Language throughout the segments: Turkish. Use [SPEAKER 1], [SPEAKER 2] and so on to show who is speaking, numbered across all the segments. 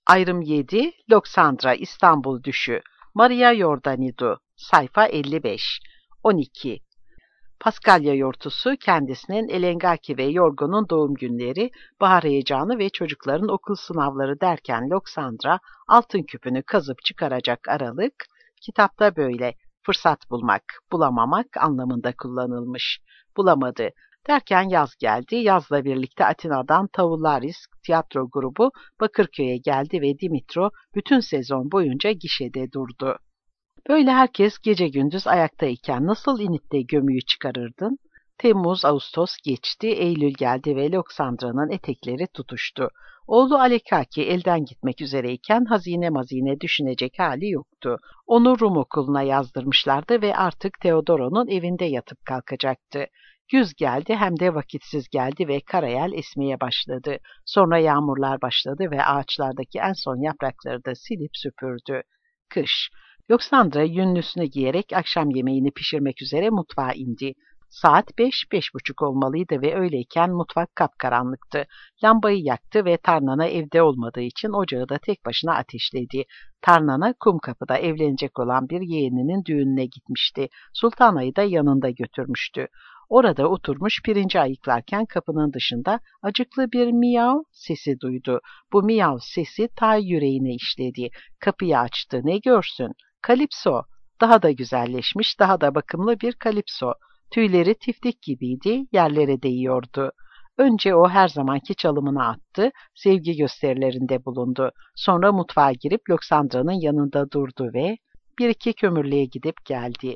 [SPEAKER 1] Ayrım 7, Loksandra, İstanbul düşü. Maria Iordanidou, sayfa 55. 12. Paskalya yortusu kendisinin Elengaki ve Yorgo'nun doğum günleri, bahar heyecanı ve çocukların okul sınavları derken Loksandra altın küpünü kazıp çıkaracak aralık, kitapta böyle fırsat bulmak, bulamamak anlamında kullanılmış. Bulamadı. Derken yaz geldi. Yazla birlikte Atina'dan Tavullaris tiyatro grubu Bakırköy'e geldi ve Dimitro bütün sezon boyunca gişede durdu. Böyle herkes gece gündüz ayaktayken nasıl inipte gömüyü çıkarırdın? Temmuz, Ağustos geçti, Eylül geldi ve Loksandra'nın etekleri tutuştu. Oğlu Alekaki elden gitmek üzereyken hazine mazine düşünecek hali yoktu. Onu Rum okuluna yazdırmışlardı ve artık Teodoro'nun evinde yatıp kalkacaktı. Güz geldi hem de vakitsiz geldi ve karayel esmeye başladı. Sonra yağmurlar başladı ve ağaçlardaki en son yaprakları da silip süpürdü. Kış. Loksandra yünlüsünü giyerek akşam yemeğini pişirmek üzere mutfağa indi. Saat 5-5:30 olmalıydı ve öyleyken mutfak kapkaranlıktı. Lambayı yaktı ve Tarnana evde olmadığı için ocağı da tek başına ateşledi. Tarnana Kumkapı'da evlenecek olan bir yeğeninin düğününe gitmişti. Sultanayı da yanında götürmüştü. Orada oturmuş pirinci ayıklarken kapının dışında acıklı bir miyav sesi duydu. Bu miyav sesi ta yüreğine işledi. Kapıyı açtı, ne görsün? Kalipso. Daha da güzelleşmiş, daha da bakımlı bir kalipso. Tüyleri tiftik gibiydi, yerlere değiyordu. Önce o her zamanki çalımını attı, sevgi gösterilerinde bulundu. Sonra mutfağa girip Loksandra'nın yanında durdu ve bir iki kömürlüğe gidip geldi.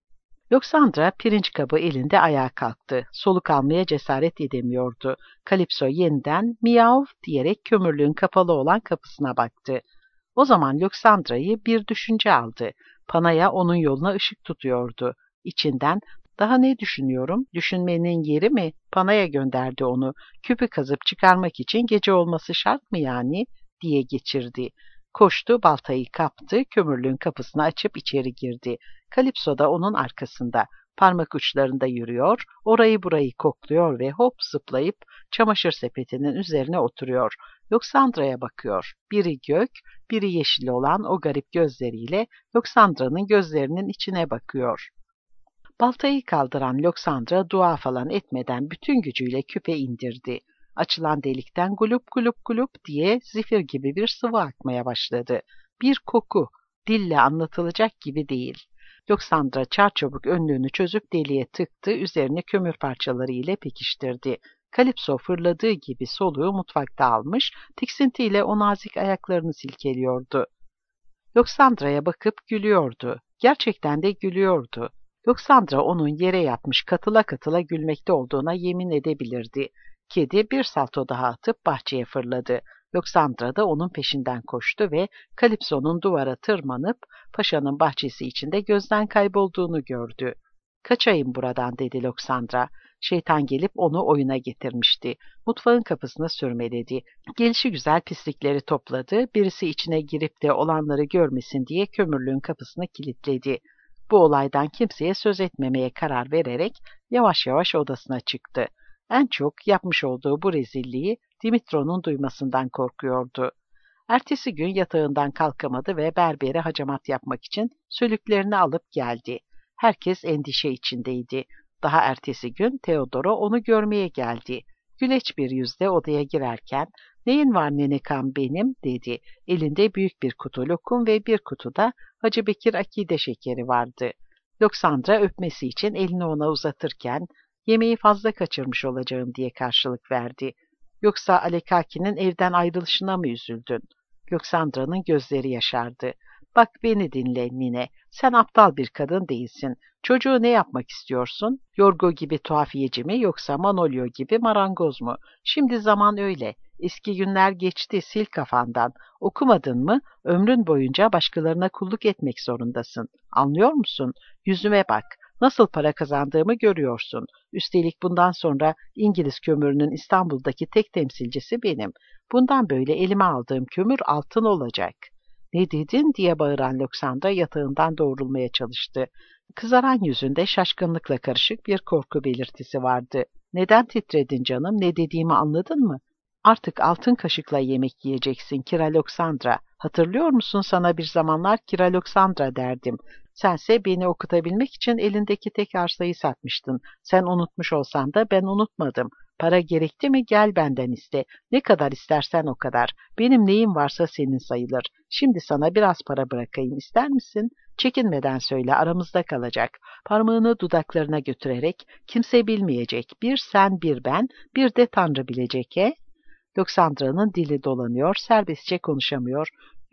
[SPEAKER 1] Loksandra pirinç kabı elinde ayağa kalktı. Soluk almaya cesaret edemiyordu. Kalipso yeniden miyav diyerek kömürlüğün kapalı olan kapısına baktı. O zaman Loksandra'yı bir düşünce aldı. Panaya onun yoluna ışık tutuyordu. İçinden daha ne düşünüyorum? Düşünmenin yeri mi? Panaya gönderdi onu. Küpü kazıp çıkarmak için gece olması şart mı yani? Diye geçirdi. Koştu, baltayı kaptı, kömürlüğün kapısını açıp içeri girdi. Kalipso da onun arkasında. Parmak uçlarında yürüyor, orayı burayı kokluyor ve hop zıplayıp çamaşır sepetinin üzerine oturuyor. Loksandra'ya bakıyor. Biri gök, biri yeşil olan o garip gözleriyle Loksandra'nın gözlerinin içine bakıyor. Baltayı kaldıran Loksandra dua falan etmeden bütün gücüyle küpe indirdi. Açılan delikten gulup gulup gulup diye zifir gibi bir sıvı akmaya başladı. Bir koku, dille anlatılacak gibi değil. Loksandra çarçabuk önlüğünü çözüp deliğe tıktı, üzerine kömür parçaları ile pekiştirdi. Kalipso fırladığı gibi soluğu mutfakta almış, tiksintiyle o nazik ayaklarını silkeliyordu. Loksandra'ya bakıp gülüyordu. Gerçekten de gülüyordu. Loksandra onun yere yatmış katıla katıla gülmekte olduğuna yemin edebilirdi. Kedi bir salto daha atıp bahçeye fırladı. Loksandra da onun peşinden koştu ve Kalipso'nun duvara tırmanıp paşanın bahçesi içinde gözden kaybolduğunu gördü. "Kaçayım buradan," dedi Loksandra. Şeytan gelip onu oyuna getirmişti. Mutfağın kapısına sürmeledi. Gelişigüzel pislikleri topladı. Birisi içine girip de olanları görmesin diye kömürlüğün kapısını kilitledi. Bu olaydan kimseye söz etmemeye karar vererek yavaş yavaş odasına çıktı. En çok yapmış olduğu bu rezilliği Dimitro'nun duymasından korkuyordu. Ertesi gün yatağından kalkamadı ve berbere hacamat yapmak için sölüklerini alıp geldi. Herkes endişe içindeydi. Daha ertesi gün Teodoro onu görmeye geldi. Güleç bir yüzle odaya girerken "Neyin var nenekam benim?" dedi. Elinde büyük bir kutu lokum ve bir kutuda Hacı Bekir akide şekeri vardı. Loksandra öpmesi için elini ona uzatırken "Yemeği fazla kaçırmış olacağım," diye karşılık verdi. "Yoksa Alekaki'nin evden ayrılışına mı üzüldün?" Loksandra'nın gözleri yaşardı. "Bak beni dinle Nine, sen aptal bir kadın değilsin. Çocuğu ne yapmak istiyorsun? Yorgo gibi tuhafiyeci mi yoksa Manolyo gibi marangoz mu? Şimdi zaman öyle. Eski günler geçti, sil kafandan. Okumadın mı? Ömrün boyunca başkalarına kulluk etmek zorundasın. Anlıyor musun? Yüzüme bak. Nasıl para kazandığımı görüyorsun. Üstelik bundan sonra İngiliz kömürünün İstanbul'daki tek temsilcisi benim. Bundan böyle elime aldığım kömür altın olacak." "Ne dedin?" diye bağıran Loksandra yatağından doğrulmaya çalıştı. Kızaran yüzünde şaşkınlıkla karışık bir korku belirtisi vardı. "Neden titredin canım? Ne dediğimi anladın mı?" Artık altın kaşıkla yemek yiyeceksin Kiraloksandra. Hatırlıyor musun sana bir zamanlar Kiraloksandra derdim. Sense beni okutabilmek için elindeki tek arsayı satmıştın. Sen unutmuş olsan da ben unutmadım. Para gerekti mi gel benden iste. Ne kadar istersen o kadar. Benim neyim varsa senin sayılır. Şimdi sana biraz para bırakayım ister misin? Çekinmeden söyle aramızda kalacak. Parmağını dudaklarına götürerek kimse bilmeyecek. Bir sen bir ben bir de Tanrı bilecek Loksandra'nın dili dolanıyor, serbestçe konuşamıyor.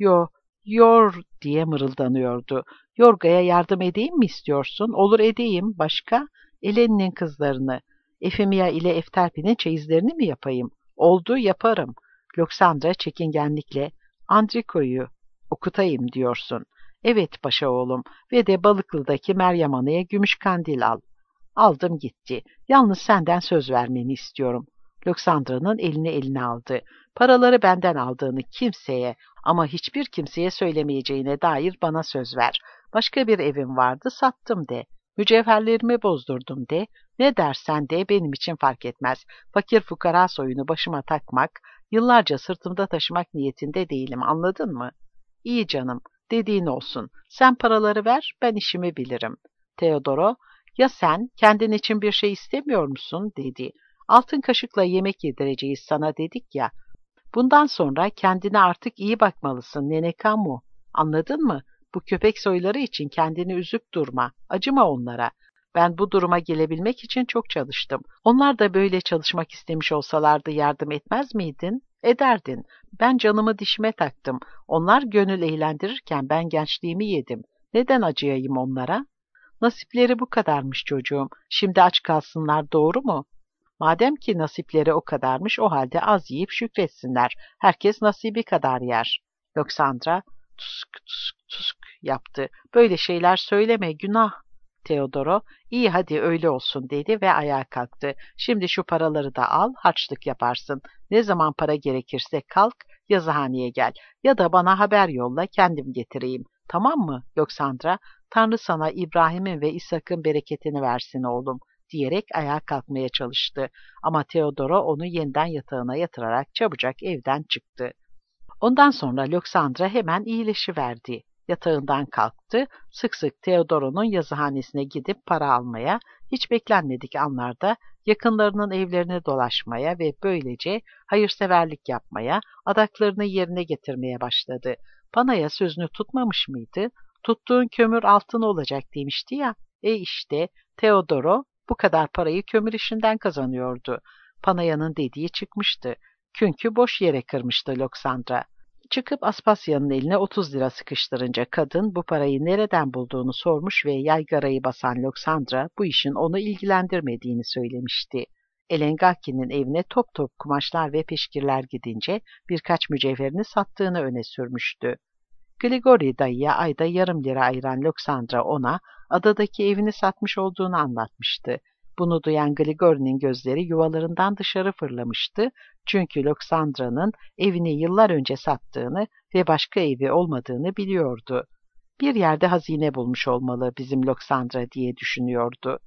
[SPEAKER 1] Yor diye mırıldanıyordu. Yorga'ya yardım edeyim mi istiyorsun? Olur edeyim. Başka? Eleni'nin kızlarını. Efemia ile Efterpi'nin çeyizlerini mi yapayım? Oldu yaparım. Loksandra çekingenlikle Andriko'yu okutayım diyorsun. Evet paşa oğlum ve de Balıklı'daki Meryem Ana'ya gümüş kandil al. Aldım gitti. Yalnız senden söz vermeni istiyorum. Loksandra'nın elini eline aldı. Paraları benden aldığını kimseye ama hiçbir kimseye söylemeyeceğine dair bana söz ver. Başka bir evim vardı, sattım de. Mücevherlerimi bozdurdum de. Ne dersen de benim için fark etmez. Fakir fukara soyunu başıma takmak, yıllarca sırtımda taşımak niyetinde değilim, anladın mı? İyi canım, dediğin olsun. Sen paraları ver, ben işimi bilirim. Teodoro, ya sen kendin için bir şey istemiyor musun? Dedi. Altın kaşıkla yemek yedireceğiz sana dedik ya. Bundan sonra kendine artık iyi bakmalısın Nene Kamu. Anladın mı? Bu köpek soyları için kendini üzüp durma. Acıma onlara. Ben bu duruma gelebilmek için çok çalıştım. Onlar da böyle çalışmak istemiş olsalardı yardım etmez miydin? Ederdin. Ben canımı dişime taktım. Onlar gönül eğlendirirken ben gençliğimi yedim. Neden acıyayım onlara? Nasipleri bu kadarmış çocuğum. Şimdi aç kalsınlar doğru mu? Madem ki nasipleri o kadarmış, o halde az yiyip şükretsinler. Herkes nasibi kadar yer. Loksandra tusk tusk tusk yaptı. Böyle şeyler söyleme, günah. Teodoro, iyi hadi öyle olsun dedi ve ayağa kalktı. Şimdi şu paraları da al, harçlık yaparsın. Ne zaman para gerekirse kalk, yazıhaneye gel. Ya da bana haber yolla, kendim getireyim. Tamam mı, Loksandra? Tanrı sana İbrahim'in ve İshak'ın bereketini versin oğlum diyerek ayağa kalkmaya çalıştı. Ama Teodoro onu yeniden yatağına yatırarak çabucak evden çıktı. Ondan sonra Loksandra hemen iyileşiverdi. Yatağından kalktı, sık sık Teodoro'nun yazıhanesine gidip para almaya, hiç beklenmedik anlarda yakınlarının evlerine dolaşmaya ve böylece hayırseverlik yapmaya, adaklarını yerine getirmeye başladı. Pana'ya sözünü tutmamış mıydı? Tuttuğun kömür altın olacak demişti ya. İşte Teodoro bu kadar parayı kömür işinden kazanıyordu. Panaya'nın dediği çıkmıştı. Çünkü boş yere kırmıştı Loksandra. Çıkıp Aspasya'nın eline 30 lira sıkıştırınca kadın bu parayı nereden bulduğunu sormuş ve yaygarayı basan Loksandra bu işin onu ilgilendirmediğini söylemişti. Elengaki'nin evine top top kumaşlar ve peşkirler gidince birkaç mücevherini sattığını öne sürmüştü. Grigori dayıya ayda yarım lira ayıran Loksandra ona adadaki evini satmış olduğunu anlatmıştı. Bunu duyan Grigori'nin gözleri yuvalarından dışarı fırlamıştı. Çünkü Loksandra'nın evini yıllar önce sattığını ve başka evi olmadığını biliyordu. Bir yerde hazine bulmuş olmalı bizim Loksandra diye düşünüyordu.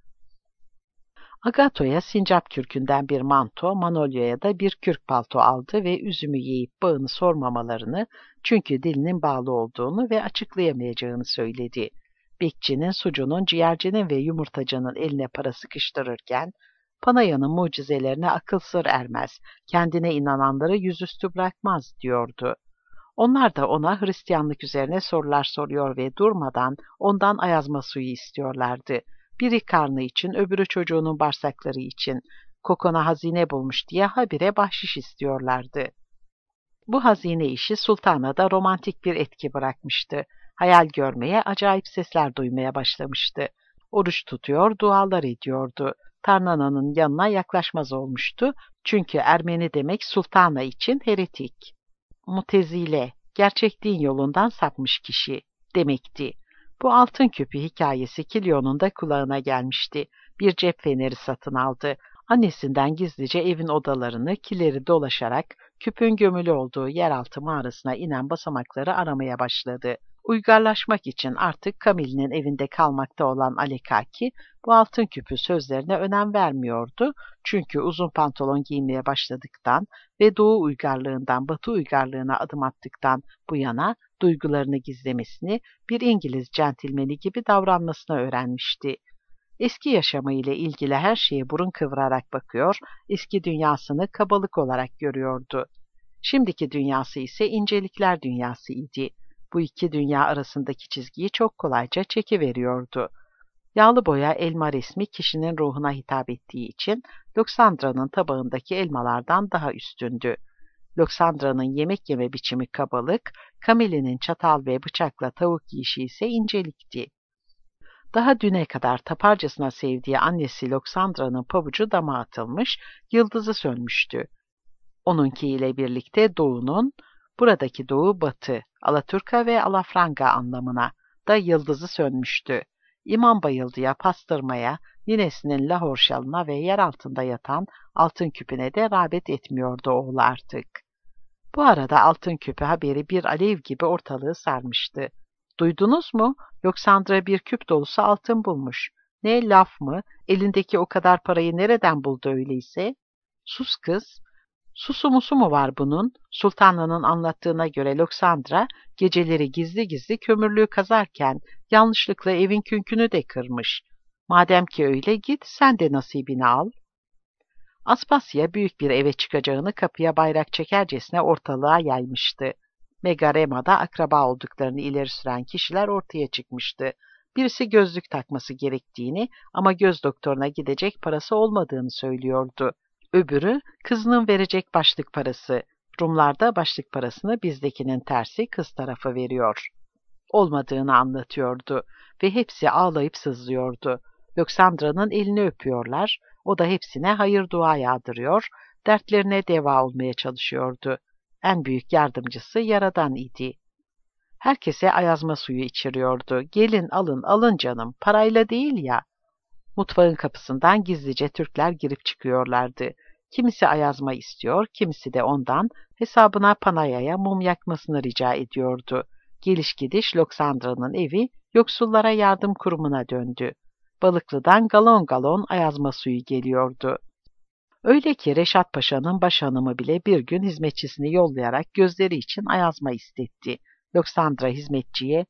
[SPEAKER 1] Agato'ya sincap kürkünden bir manto, Manolya'ya da bir kürk palto aldı ve üzümü yiyip bağını sormamalarını, çünkü dilinin bağlı olduğunu ve açıklayamayacağını söyledi. Bekçinin, sucunun, ciğercinin ve yumurtacının eline para sıkıştırırken, Panaya'nın mucizelerine akıl sır ermez, kendine inananları yüzüstü bırakmaz diyordu. Onlar da ona Hristiyanlık üzerine sorular soruyor ve durmadan ondan ayazma suyu istiyorlardı. Biri karnı için, öbürü çocuğunun bağırsakları için. Kokona hazine bulmuş diye habire bahşiş istiyorlardı. Bu hazine işi sultana da romantik bir etki bırakmıştı. Hayal görmeye, acayip sesler duymaya başlamıştı. Oruç tutuyor, dualar ediyordu. Tarnana'nın yanına yaklaşmaz olmuştu. Çünkü Ermeni demek sultana için heretik. Mutezile, gerçek din yolundan sapmış kişi demekti. Bu altın küpü hikayesi Kilion'un da kulağına gelmişti. Bir cep feneri satın aldı. Annesinden gizlice evin odalarını, kileri dolaşarak küpün gömülü olduğu yeraltı mağarasına inen basamakları aramaya başladı. Uygarlaşmak için artık Camille'nin evinde kalmakta olan Alekaki, bu altın küpü sözlerine önem vermiyordu. Çünkü uzun pantolon giymeye başladıktan ve Doğu uygarlığından Batı uygarlığına adım attıktan bu yana duygularını gizlemesini, bir İngiliz centilmeni gibi davranmasını öğrenmişti. Eski yaşamı ile ilgili her şeye burun kıvırarak bakıyor, eski dünyasını kabalık olarak görüyordu. Şimdiki dünyası ise incelikler dünyası idi. Bu iki dünya arasındaki çizgiyi çok kolayca çekiveriyordu. Yağlı boya elma resmi kişinin ruhuna hitap ettiği için Loksandra'nın tabağındaki elmalardan daha üstündü. Loksandra'nın yemek yeme biçimi kabalık, Camille'nin çatal ve bıçakla tavuk yiyişi ise incelikti. Daha düne kadar taparcasına sevdiği annesi Loksandra'nın pabucu dama atılmış, yıldızı sönmüştü. Onunkiyle birlikte Doğu'nun, buradaki Doğu Batı, Alaturka ve Alafranga anlamına da yıldızı sönmüştü. İmam bayıldıya, pastırmaya, ninesinin lahor şalına ve yer altında yatan altın küpüne de rağbet etmiyordu oğlu artık. Bu arada altın küpü haberi bir alev gibi ortalığı sarmıştı. Duydunuz mu? Loksandra bir küp dolusu altın bulmuş. Ne laf mı? Elindeki o kadar parayı nereden buldu öyleyse? Sus kız. Susu musu mu var bunun? Sultanlığının anlattığına göre Loksandra geceleri gizli gizli kömürlüğü kazarken yanlışlıkla evin künkünü de kırmış. Madem ki öyle git sen de nasibini al. Aspasya büyük bir eve çıkacağını kapıya bayrak çekercesine ortalığa yaymıştı. Megarema'da akraba olduklarını ileri süren kişiler ortaya çıkmıştı. Birisi gözlük takması gerektiğini ama göz doktoruna gidecek parası olmadığını söylüyordu. Öbürü kızının verecek başlık parası. Rumlarda başlık parasını bizdekinin tersi kız tarafı veriyor. Olmadığını anlatıyordu ve hepsi ağlayıp sızlıyordu. Loksandra'nın elini öpüyorlar, o da hepsine hayır dua yağdırıyor, dertlerine deva olmaya çalışıyordu. En büyük yardımcısı Yaradan idi. Herkese ayazma suyu içiriyordu. Gelin alın, alın canım, parayla değil ya. Mutfağın kapısından gizlice Türkler girip çıkıyorlardı. Kimisi ayazma istiyor, kimisi de ondan hesabına panayaya mum yakmasını rica ediyordu. Geliş gidiş Loksandra'nın evi yoksullara yardım kurumuna döndü. Balıklı'dan galon galon ayazma suyu geliyordu. Öyle ki Reşat Paşa'nın başhanımı bile bir gün hizmetçisini yollayarak gözleri için ayazma istetti. Loksandra hizmetçiye,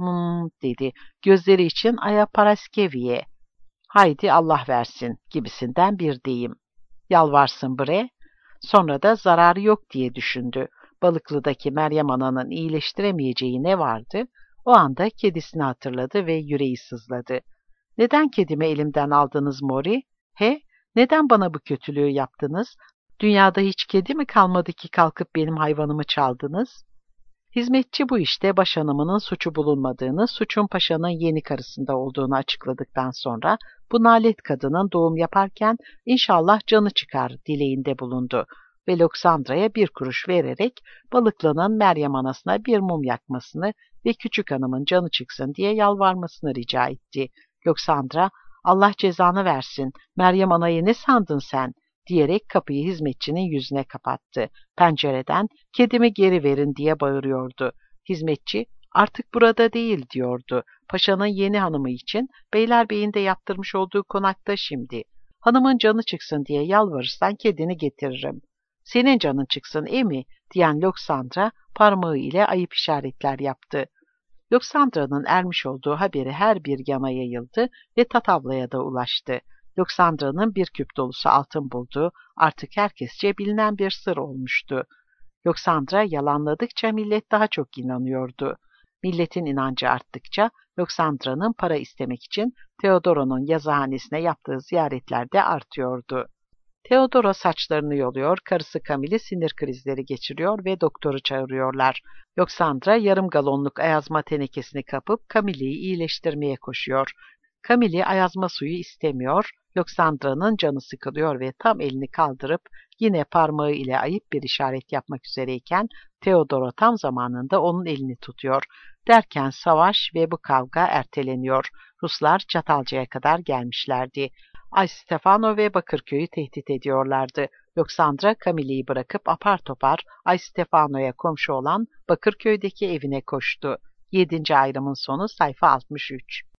[SPEAKER 1] dedi, gözleri için aya paraskeviye, haydi Allah versin gibisinden bir deyim. Yalvarsın bre. Sonra da zararı yok diye düşündü. Balıklı'daki Meryem Ana'nın iyileştiremeyeceği ne vardı? O anda kedisini hatırladı ve yüreği sızladı. Neden kedimi elimden aldınız Mori? He? Neden bana bu kötülüğü yaptınız? Dünyada hiç kedi mi kalmadı ki kalkıp benim hayvanımı çaldınız? Hizmetçi bu işte başhanımının suçu bulunmadığını, suçun paşanın yeni karısında olduğunu açıkladıktan sonra bu nalet kadının doğum yaparken inşallah canı çıkar dileğinde bulundu ve Loksandra'ya 1 kuruş vererek Balıklı'nın Meryem Anasına bir mum yakmasını ve küçük hanımın canı çıksın diye yalvarmasını rica etti. Loksandra, Allah cezanı versin, Meryem Ana'yı ne sandın sen? Diyerek kapıyı hizmetçinin yüzüne kapattı. Pencereden kedimi geri verin diye bağırıyordu. Hizmetçi artık burada değil diyordu. Paşanın yeni hanımı için Beylerbeyi'nde yaptırmış olduğu konakta şimdi. Hanımın canı çıksın diye yalvarırsan kedini getiririm. Senin canın çıksın emi diyen Loksandra parmağı ile ayıp işaretler yaptı. Loksandra'nın ermiş olduğu haberi her bir yana yayıldı ve Tatavla'ya da ulaştı. Loksandra'nın bir küp dolusu altın bulduğu artık herkesçe bilinen bir sır olmuştu. Loksandra yalanladıkça millet daha çok inanıyordu. Milletin inancı arttıkça Loksandra'nın para istemek için Theodoro'nun yazıhanesine yaptığı ziyaretler de artıyordu. Theodoro saçlarını yoluyor, karısı Camille sinir krizleri geçiriyor ve doktoru çağırıyorlar. Loksandra yarım galonluk ayazma tenekesini kapıp Camille'yi iyileştirmeye koşuyor. Camille ayazma suyu istemiyor, Loksandra'nın canı sıkılıyor ve tam elini kaldırıp yine parmağı ile ayıp bir işaret yapmak üzereyken Theodoro tam zamanında onun elini tutuyor. Derken savaş ve bu kavga erteleniyor. Ruslar Çatalca'ya kadar gelmişlerdi. Ay Stefano ve Bakırköy'ü tehdit ediyorlardı. Loksandra Camille'yi bırakıp apar topar Ay Stefano'ya komşu olan Bakırköy'deki evine koştu. 7. ayrımın sonu sayfa 63.